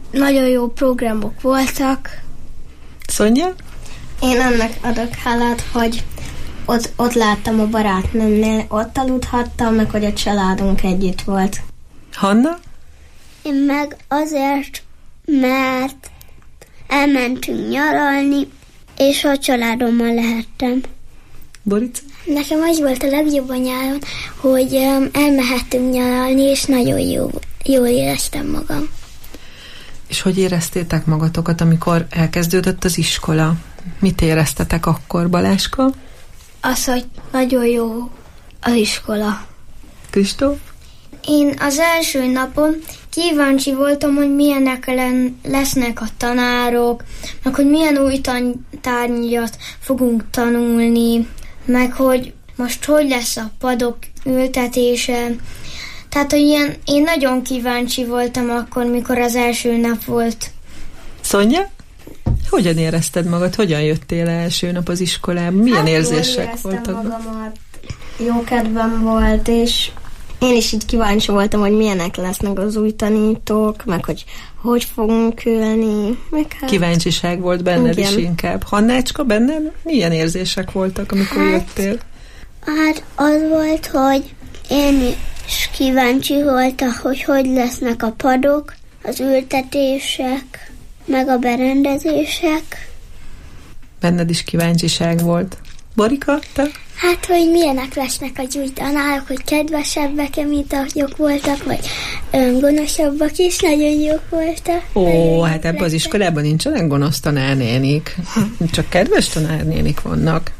nagyon jó programok voltak. Szonya? Én annak adok hálát, hogy ott láttam a barátnőmnél, ott aludhattam, meg hogy a családunk együtt volt. Hanna? Én meg azért, mert elmentünk nyaralni, és a családommal lehettem. Borica? Nekem az volt a legjobb a nyáron, hogy elmehettünk nyaralni, és nagyon jól éreztem magam. És hogy éreztétek magatokat, amikor elkezdődött az iskola? Mit éreztetek akkor, Baláska? Az, hogy nagyon jó az iskola. Kristóf? Én az első napon kíváncsi voltam, hogy milyenek lesznek a tanárok, meg hogy milyen új tárgyat fogunk tanulni, meg hogy most hogy lesz a padok ültetése. Tehát, hogy én nagyon kíváncsi voltam akkor, mikor az első nap volt. Szonya? Hogyan érezted magad? Hogyan jöttél első nap az iskolába? Milyen érzések voltak? Magamat. Jó kedvem volt, és én is így kíváncsi voltam, hogy milyenek lesznek az új tanítók, meg hogy fogunk ülni. Kíváncsiság volt benned is inkább. Hannácska, benned milyen érzések voltak, amikor jöttél? Hát az volt, hogy én is kíváncsi voltam, hogy lesznek a padok, az ültetések, meg a berendezések. Benned is kíváncsiság volt. Borika, te? Hát, hogy milyenek lesznek az új tanárok, hogy kedvesebbek, mint ahogyok voltak, vagy gonoszabbak is, nagyon jók voltak. Ó, hát ebben az iskolában nincsenek gonosz tanárnénik. Csak kedves tanárnénik vannak.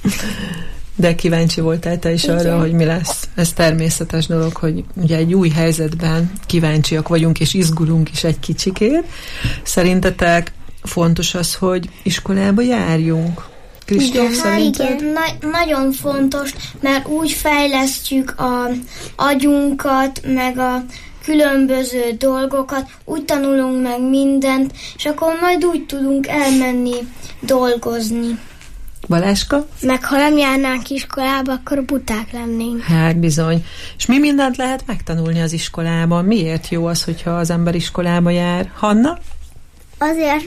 De kíváncsi voltál te is arra, hogy mi lesz. Ez természetes dolog, hogy ugye egy új helyzetben kíváncsiak vagyunk, és izgulunk is egy kicsikét. Szerintetek fontos az, hogy iskolába járjunk? Kristóf, szerinted? Igen, nagyon fontos, mert úgy fejlesztjük az agyunkat, meg a különböző dolgokat, úgy tanulunk meg mindent, és akkor majd úgy tudunk elmenni dolgozni. Baláska? Meg ha nem járnánk iskolába, akkor buták lennénk. Hát bizony. És mi mindent lehet megtanulni az iskolában? Miért jó az, hogyha az ember iskolába jár? Hanna? Azért,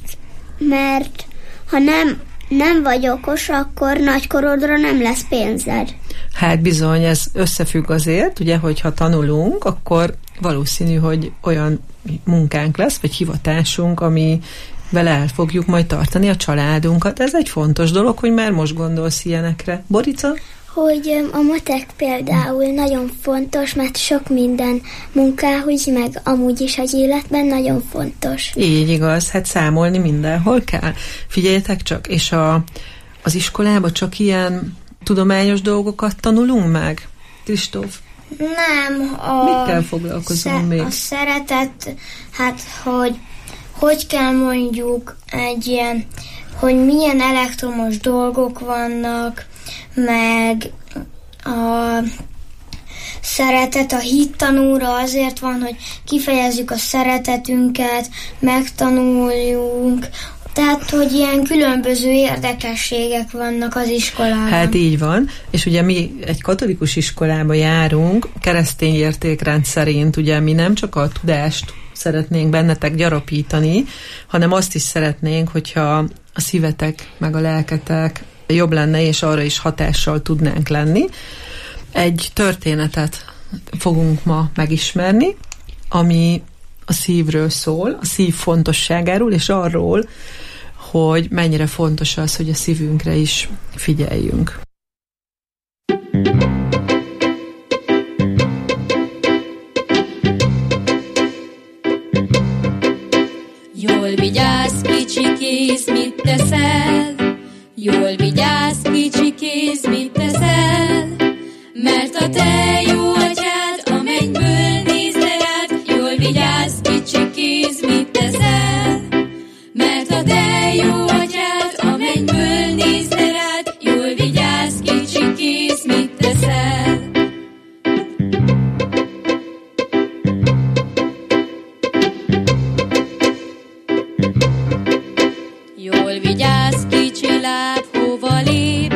mert ha nem vagy okos, akkor nagykorodra nem lesz pénzed. Hát bizony, ez összefügg azért, ugye, hogyha tanulunk, akkor valószínű, hogy olyan munkánk lesz, vagy hivatásunk, ami vele el fogjuk majd tartani a családunkat. Ez egy fontos dolog, hogy már most gondolsz ilyenekre. Borica? Hogy a matek például nagyon fontos, mert sok minden munkához, meg amúgy is az életben nagyon fontos. Így igaz, hát számolni mindenhol kell. Figyeljetek csak, és az iskolában csak ilyen tudományos dolgokat tanulunk meg? Kristóf? Nem. Mikkel foglalkozunk még? A szeretet, hát hogy kell mondjuk egy ilyen, hogy milyen elektromos dolgok vannak, meg a szeretet a hittanúra azért van, hogy kifejezzük a szeretetünket, megtanuljunk, tehát, hogy ilyen különböző érdekességek vannak az iskolában. Hát így van, és ugye mi egy katolikus iskolába járunk, keresztény értékrend szerint, ugye mi nem csak a tudást szeretnénk bennetek gyarapítani, hanem azt is szeretnénk, hogyha a szívetek meg a lelketek jobb lenne, és arra is hatással tudnánk lenni. Egy történetet fogunk ma megismerni, ami a szívről szól, a szív fontosságáról, és arról, hogy mennyire fontos az, hogy a szívünkre is figyeljünk. Jól vigyázz, kicsi kéz, mit teszel? Jól vigyázz, kicsi kéz, mit teszel? Mert a te jó atyád a mennyből nézve rád. Jól vigyázz, kicsi kéz, mit teszel? Mert a te jó atyád a mennyből nézve rád. Jól vigyázz, kicsi kéz, mit teszel? Jól vigyázz, kicsi láb, hova lép?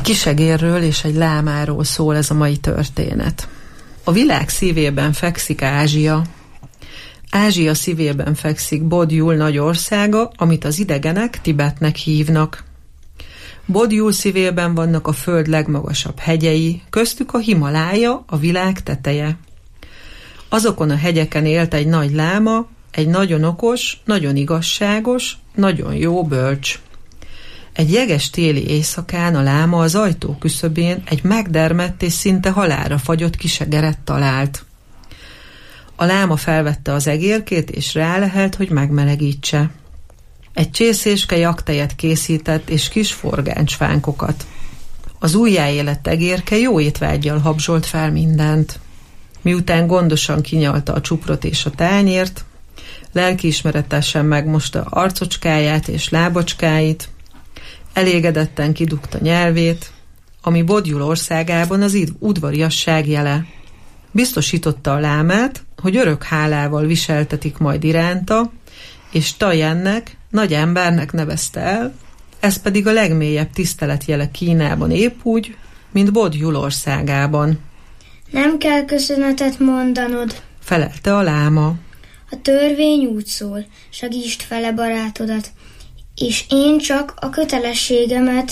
kisegérről és egy lámáról szól ez a mai történet. A világ szívében fekszik Ázsia. Ázsia szívében fekszik Bodjul nagy országa, amit az idegenek Tibetnek hívnak. Bodjul szívében vannak a föld legmagasabb hegyei, köztük a Himalája, a világ teteje. Azokon a hegyeken élt egy nagy láma, egy nagyon okos, nagyon igazságos, nagyon jó bölcs. Egy jeges téli éjszakán a láma az ajtó küszöbén egy megdermedt és szinte halálra fagyott kisegeret talált. A láma felvette az egérkét és rálehelt, hogy megmelegítse. Egy csészéske jaktejet készített és kis forgáncsfánkokat. Az újjáélett egérke jó étvággyal habzsolt fel mindent. Miután gondosan kinyalta a csuprot és a tányért, lelkiismeretesen megmosta arcocskáját és lábacskáit, elégedetten kidugta nyelvét, ami Bodjul országában az udvariasság jele. Biztosította a lámát, hogy örök hálával viseltetik majd iránta, és Tajennek, nagy embernek nevezte el, ez pedig a legmélyebb tiszteletjele Kínában épp úgy, mint Bodjul országában. Nem kell köszönetet mondanod, felelte a láma. A törvény úgy szól, segítsd fele barátodat, és én csak a kötelességemet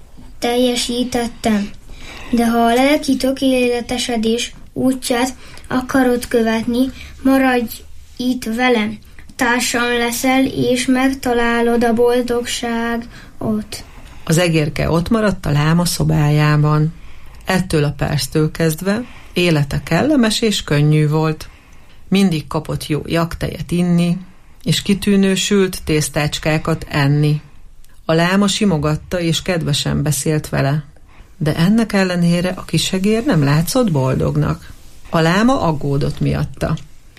teljesítettem. De ha a lelki tökéletesedés útját akarod követni, maradj itt velem. Társam leszel, és megtalálod a boldogságot. Az egérke ott maradt a láma szobájában. Ettől a perctől kezdve élete kellemes és könnyű volt. Mindig kapott jó jaktejet inni, és kitűnő sült tésztácskákat enni. A láma simogatta és kedvesen beszélt vele, de ennek ellenére a kisegér nem látszott boldognak. A láma aggódott miatta.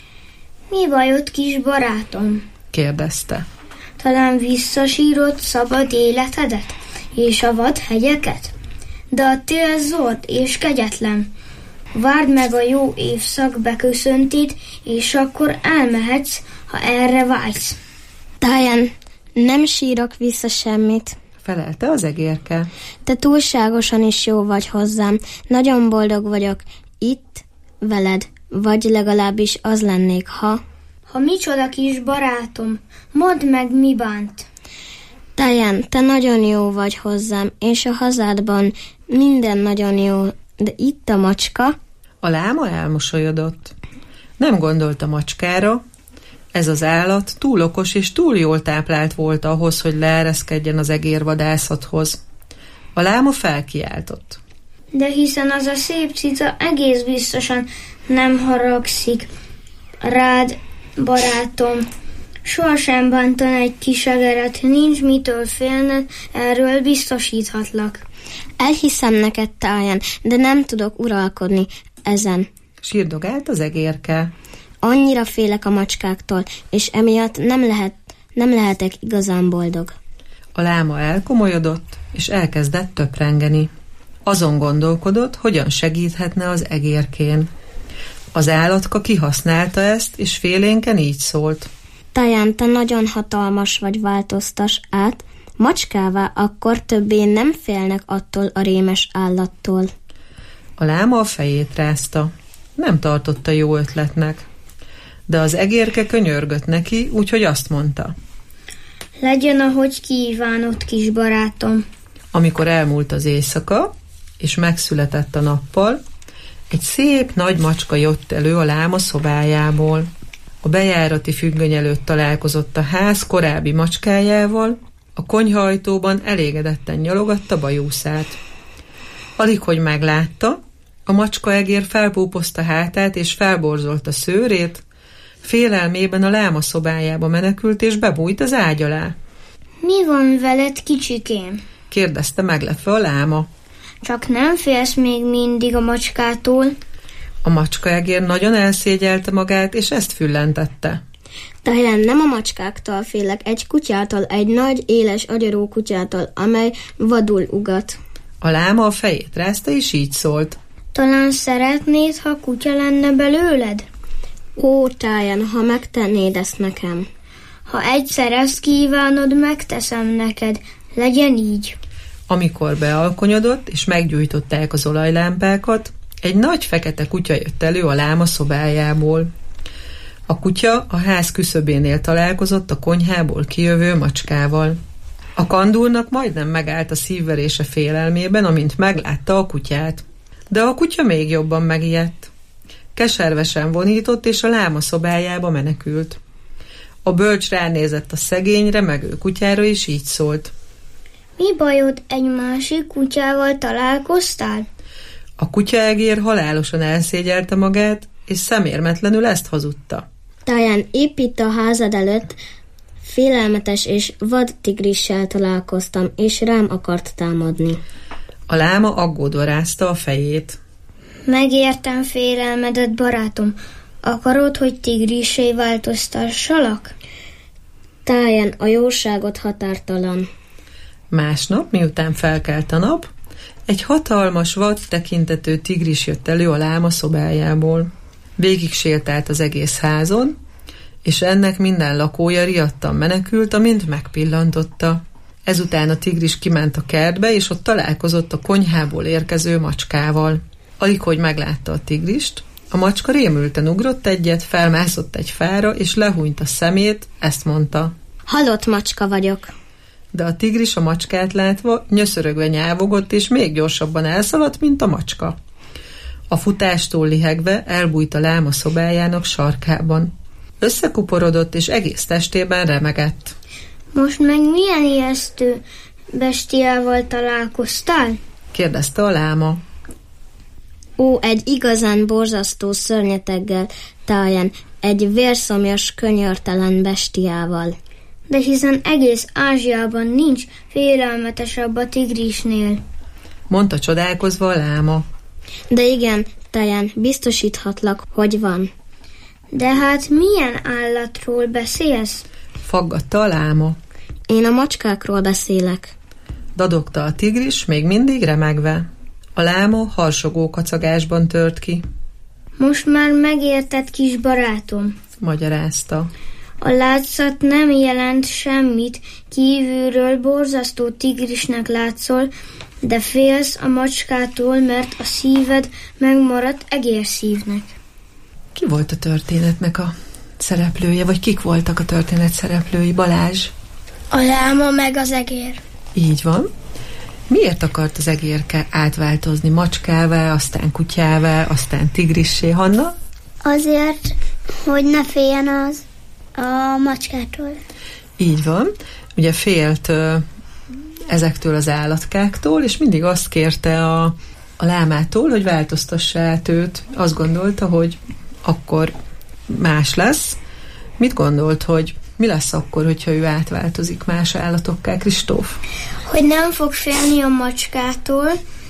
Mi bajod, kis barátom? kérdezte. Talán visszasírod szabad életedet és a vad hegyeket? De a tél zord és kegyetlen. Várd meg a jó évszak beköszöntét, és akkor elmehetsz, ha erre vágysz. Tajen, nem sírok vissza semmit, felelte az egérke. Te túlságosan is jó vagy hozzám. Nagyon boldog vagyok itt veled, vagy legalábbis az lennék, ha... Ha micsoda kis barátom, mondd meg, mi bánt. Tajen, te nagyon jó vagy hozzám, és a hazádban minden nagyon jó, de itt a macska... A láma elmosolyodott. Nem gondolt a macskára. Ez az állat túl okos és túl jól táplált volt ahhoz, hogy leereszkedjen az egérvadászathoz. A láma felkiáltott. De hiszen az a szép cica egész biztosan nem haragszik rád, barátom. Sohasem bántan egy kis egeret, nincs mitől félned, erről biztosíthatlak. Elhiszem neked, Tajen, de nem tudok uralkodni ezen. Sírdogált az egérke. Annyira félek a macskáktól, és emiatt nem lehetek igazán boldog. A láma elkomolyodott, és elkezdett töprengeni. Azon gondolkodott, hogyan segíthetne az egérkén. Az állatka kihasználta ezt, és félénken így szólt. Tajen, te nagyon hatalmas vagy, változtas át. Macskává, akkor többé nem félnek attól a rémes állattól. A láma a fejét rázta. Nem tartotta jó ötletnek. De az egérke könyörgött neki, úgyhogy azt mondta. Legyen, ahogy kívánod, kis barátom. Amikor elmúlt az éjszaka, és megszületett a nappal, egy szép nagy macska jött elő a láma szobájából. A bejárati függöny előtt találkozott a ház korábbi macskájával, a konyhaajtóban elégedetten nyalogatta bajuszát. Alig, hogy meglátta, a macskaegér felpúpozta hátát és felborzolt a szőrét, félelmében a láma szobájába menekült és bebújt az ágy alá. Mi van veled, kicsikém? kérdezte meglepve a láma. Csak nem félsz még mindig a macskától? A macskaegér nagyon elszégyelte magát, és ezt füllentette. Tajen, nem a macskáktól félek, egy kutyától, egy nagy, éles agyarú kutyától, amely vadul ugat. A láma a fejét rázta, és így szólt. Talán szeretnéd, ha kutya lenne belőled? Ó, Tajen, ha megtennéd ezt nekem. Ha egyszer ezt kívánod, megteszem neked. Legyen így. Amikor bealkonyodott, és meggyújtották az olajlámpákat, egy nagy fekete kutya jött elő a láma szobájából. A kutya a ház küszöbénél találkozott a konyhából kijövő macskával. A kandúrnak majdnem megállt a szívverése félelmében, amint meglátta a kutyát. De a kutya még jobban megijedt. Keservesen vonított, és a láma szobájába menekült. A bölcs ránézett a szegény, remegő kutyára, és így szólt. Mi bajod, egy másik kutyával találkoztál? A kutyaegér halálosan elszégyelte magát, és szemérmetlenül ezt hazudta. Táján épp itt a házad előtt félelmetes és vad tigrissel találkoztam, és rám akart támadni. A láma aggódva rázta a fejét. Megértem félelmedet, barátom. Akarod, hogy tigrissé változtassalak? Táján a jóságot határtalan. Másnap, miután felkelt a nap, egy hatalmas vad tekintető tigris jött elő a láma szobájából. Végig sétált az egész házon, és ennek minden lakója riadtan menekült, amint megpillantotta. Ezután a tigris kiment a kertbe, és ott találkozott a konyhából érkező macskával. Alig, hogy meglátta a tigrist, a macska rémülten ugrott egyet, felmászott egy fára, és lehúnyt a szemét, ezt mondta. Halott macska vagyok. De a tigris a macskát látva nyöszörögve nyávogott, és még gyorsabban elszaladt, mint a macska. A futástól lihegve elbújt a láma szobájának sarkában. Összekuporodott, és egész testében remegett. Most meg milyen ijesztő bestiával találkoztál? Kérdezte a láma. Ó, egy igazán borzasztó szörnyeteggel, Táján, egy vérszomjas, könyörtelen bestiával. De hiszen egész Ázsiában nincs félelmetesebb a tigrisnél. Mondta csodálkozva a láma. De igen, Táján, biztosíthatlak, hogy van. De hát milyen állatról beszélsz? Faggatta a láma. Én a macskákról beszélek. Dadogta a tigris, még mindig remegve. A láma harsogó kacagásban tört ki. Most már megérted, kis barátom, magyarázta. A látszat nem jelent semmit, kívülről borzasztó tigrisnek látszol, de félsz a macskától, mert a szíved megmaradt egérszívnek. Ki volt a történetnek a szereplője, vagy kik voltak a történet szereplői, Balázs? A láma meg az egér. Így van. Miért akart az egérke átváltozni macskává, aztán kutyává, aztán tigrissé, Hanna? Azért, hogy ne féljen az a macskától. Így van. Ugye félt ezektől az állatkáktól, és mindig azt kérte a lámától, hogy változtassa át őt. Azt gondolta, hogy akkor más lesz. Mit gondolt, hogy mi lesz akkor, hogyha ő átváltozik más állatokká, Kristóf? Hogy nem fog félni a macskától,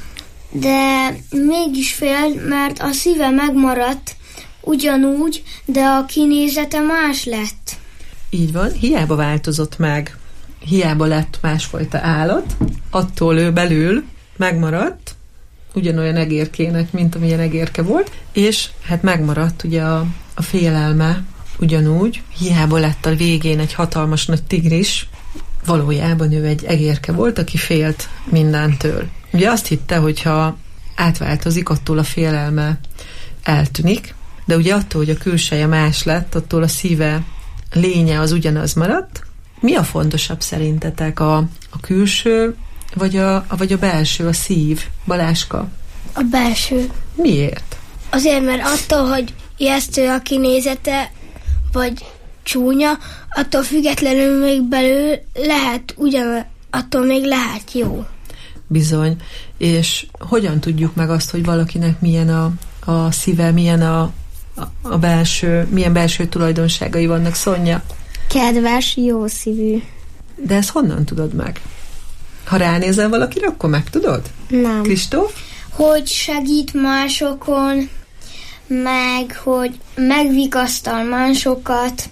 de mégis fél, mert a szíve megmaradt ugyanúgy, de a kinézete más lett. Így van, hiába változott meg, hiába lett másfajta állat, attól ő belül megmaradt, ugyanolyan egérkének, mint amilyen egérke volt, és hát megmaradt ugye a félelme ugyanúgy, hiába lett a végén egy hatalmas nagy tigris, valójában ő egy egérke volt, aki félt mindentől. Ugye azt hitte, hogyha átváltozik, attól a félelme eltűnik, de ugye attól, hogy a külseje más lett, attól a szíve lénye az ugyanaz maradt. Mi a fontosabb szerintetek, a külső, vagy a belső, a szív, Baláska? A belső. Miért? Azért, mert attól, hogy ijesztő a kinézete, vagy csúnya, attól függetlenül még belül lehet attól még lehet jó. Bizony. És hogyan tudjuk meg azt, hogy valakinek milyen a szíve, milyen a belső, milyen belső tulajdonságai vannak, Szonya? Kedves, jó szívű. De ezt honnan tudod meg? Ha ránézel valakire, akkor megtudod? Nem. Kristóf? Hogy segít másokon, meg hogy megvigasztal másokat,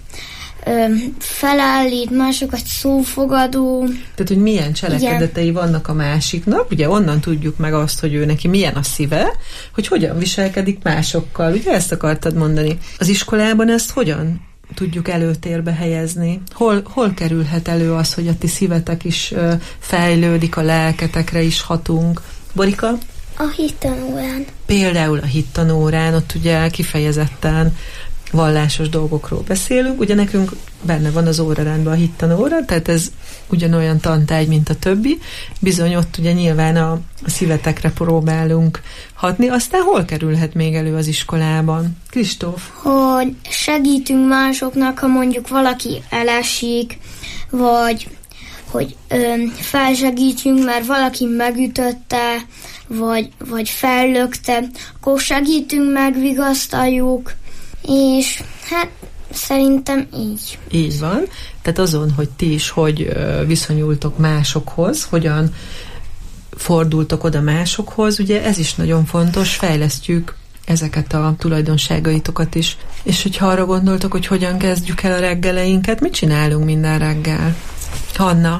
felállít másokat, szófogadó. Tehát, hogy milyen cselekedetei vannak a másiknak, ugye onnan tudjuk meg azt, hogy ő neki milyen a szíve, hogy hogyan viselkedik másokkal. Ugye ezt akartad mondani. Az iskolában ezt hogyan tudjuk előtérbe helyezni? Hol kerülhet elő az, hogy a ti szívetek is fejlődik, a lelketekre is hatunk? Borika? A hittanórán. Például a hittanórán, ott ugye kifejezetten vallásos dolgokról beszélünk, ugye nekünk benne van az órarendben a hittanóra, tehát ez ugyanolyan tantárgy, mint a többi, bizony ott ugye nyilván a szívetekre próbálunk hatni, aztán hol kerülhet még elő az iskolában? Kristóf? Hogy segítünk másoknak, ha mondjuk valaki elesik, vagy hogy felsegítjünk, mert valaki megütötte, vagy fellökte, akkor segítünk, megvigasztaljuk, és hát szerintem így. Így van. Tehát azon, hogy ti is hogy viszonyultok másokhoz, hogyan fordultok oda másokhoz, ugye ez is nagyon fontos, fejlesztjük ezeket a tulajdonságaitokat is. És hogyha arra gondoltok, hogy hogyan kezdjük el a reggeleinket, mit csinálunk minden reggel? Hanna?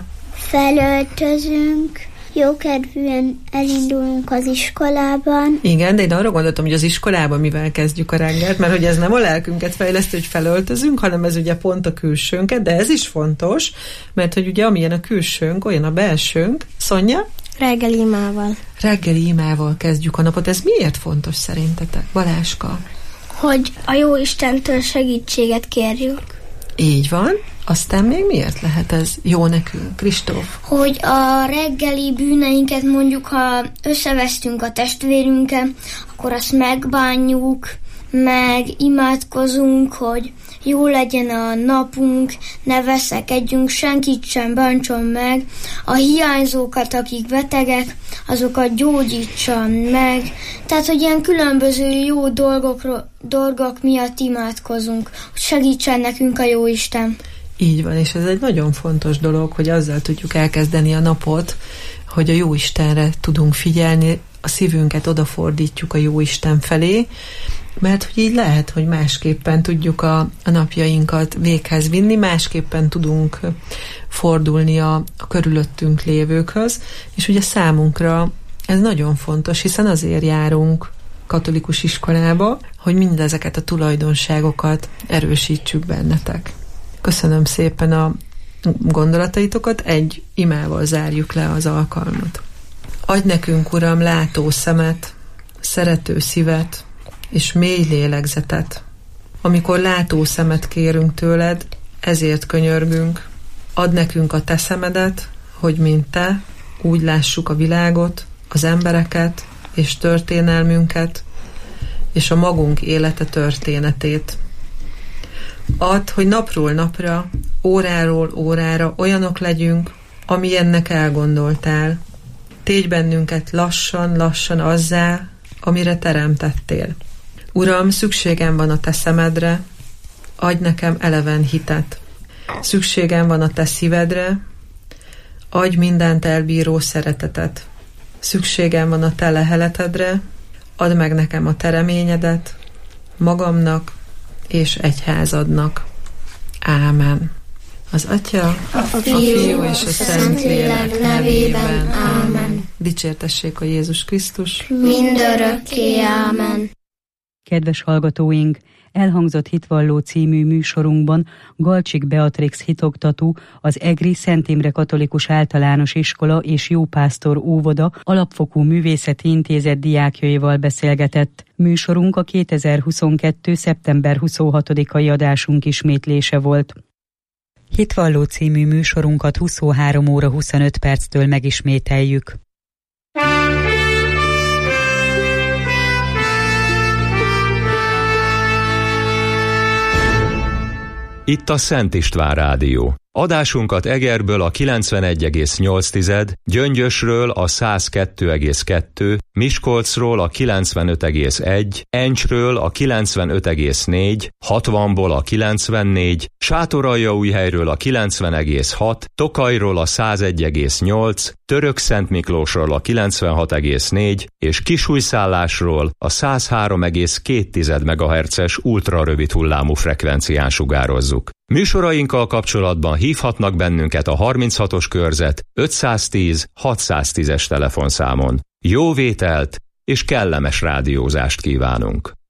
Felöltözünk, jókedvűen elindulunk az iskolában. Igen, de én arra gondoltam, hogy az iskolában mivel kezdjük a reggelt, mert hogy ez nem a lelkünket fejlesztő, hogy felöltözünk, hanem ez ugye pont a külsőnket, de ez is fontos, mert hogy ugye amilyen a külsőnk, olyan a belsőnk. Szonya? Reggeli imával. Reggeli imával kezdjük a napot. Ez miért fontos szerintetek, Baláska? Hogy a jó Istentől segítséget kérjük. Így van. Aztán még miért lehet ez jó nekünk, Kristóf? Hogy a reggeli bűneinket mondjuk, ha összevesztünk a testvérünkkel, akkor azt megbánjuk, meg imádkozunk, hogy jó legyen a napunk, ne veszekedjünk, senkit sem bántson meg, a hiányzókat, akik betegek, azokat gyógyítson meg. Tehát, hogy ilyen különböző jó dolgok miatt imádkozunk, hogy segítsen nekünk a Jóisten. Így van, és ez egy nagyon fontos dolog, hogy azzal tudjuk elkezdeni a napot, hogy a Jóistenre tudunk figyelni, a szívünket odafordítjuk a Jóisten felé, mert hogy így lehet, hogy másképpen tudjuk a napjainkat véghez vinni, másképpen tudunk fordulni a körülöttünk lévőkhöz, és ugye számunkra ez nagyon fontos, hiszen azért járunk katolikus iskolába, hogy mindezeket a tulajdonságokat erősítsük bennetek. Köszönöm szépen a gondolataitokat, egy imával zárjuk le az alkalmat. Adj nekünk, Uram, látó szemet, szerető szívet és mély lélegzetet. Amikor látó szemet kérünk tőled, ezért könyörgünk. Add nekünk a te szemedet, hogy mint te, úgy lássuk a világot, az embereket és történelmünket, és a magunk élete történetét. Add, hogy napról napra, óráról órára olyanok legyünk, amilyennek elgondoltál. Tégy bennünket lassan azzá, amire teremtettél. Uram, szükségem van a te szemedre, adj nekem eleven hitet. Szükségem van a te szívedre, adj mindent elbíró szeretetet. Szükségem van a te leheletedre, add meg nekem a te reményedet, magamnak és egyházadnak. Ámen. Az Atya, a Fiú és a Szentlélek nevében. Ámen. Dicsértessék a Jézus Krisztus. Mindörökké. Ámen. Kedves hallgatóink, elhangzott Hitvalló című műsorunkban Galcsik Beatrix hitoktató, az Egri Szent Imre Katolikus Általános Iskola és Jópásztor óvoda alapfokú művészeti intézet diákjaival beszélgetett. Műsorunk a 2022. szeptember 26-ai adásunk ismétlése volt. Hitvalló című műsorunkat 23 óra 25 perctől megismételjük. Itt a Szent István Rádió. Adásunkat Egerből a 91,8, Gyöngyösről a 102,2, Miskolcról a 95,1, Encsről a 95,4, 60-ból a 94, Sátoraljaújhelyről a 90,6, Tokajról a 101,8, Törökszentmiklósról a 96,4 és Kisújszállásról a 103,2 MHz-es ultrarövid hullámú frekvencián sugározzuk. Műsorainkkal kapcsolatban hívhatnak bennünket a 36-os körzet 510 610-es telefonszámon. Jó vételt és kellemes rádiózást kívánunk!